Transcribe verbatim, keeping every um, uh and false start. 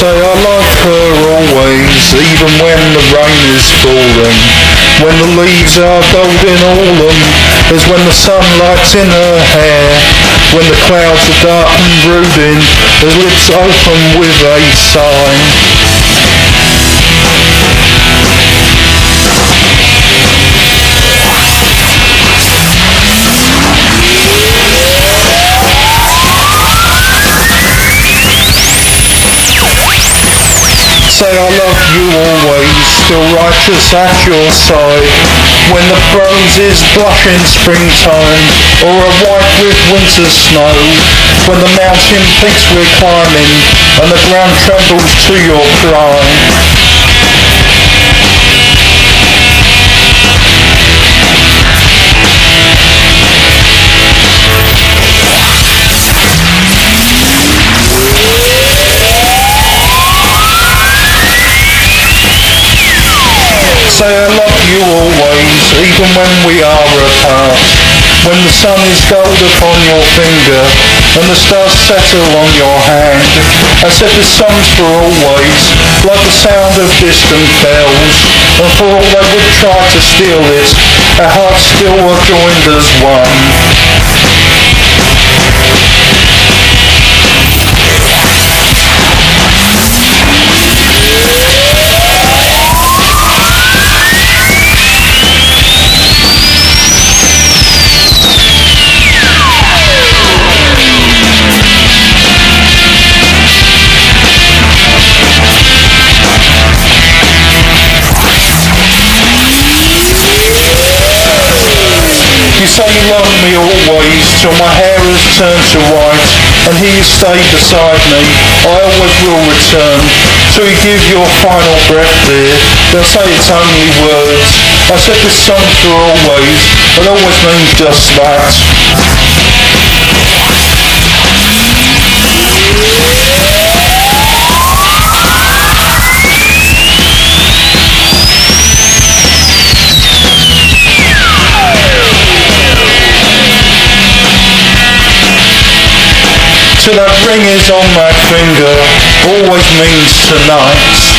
say I love her always, even when the rain is falling. When the leaves are golden autumn, as when the sunlight's in her hair. When the clouds are dark and brooding, as lips open with a sigh. Say I love you always, still righteous at your side. When the rose is blushing springtime, or are white with winter's snow. When the mountain peaks we're climbing, and the ground trembles to your cry. Say I love you always, even when we are apart. When the sun is gold upon your finger, and the stars settle on your hand. I said this song's for always, like the sound of distant bells. And for all they would try to steal it, our hearts still are joined as one. You say you love me always, till my hair has turned to white, and here you stay beside me. I always will return, till you give your final breath, dear. They'll say it's only words. I said this song's for always, it always means just that. Till that ring is on my finger, always means tonight.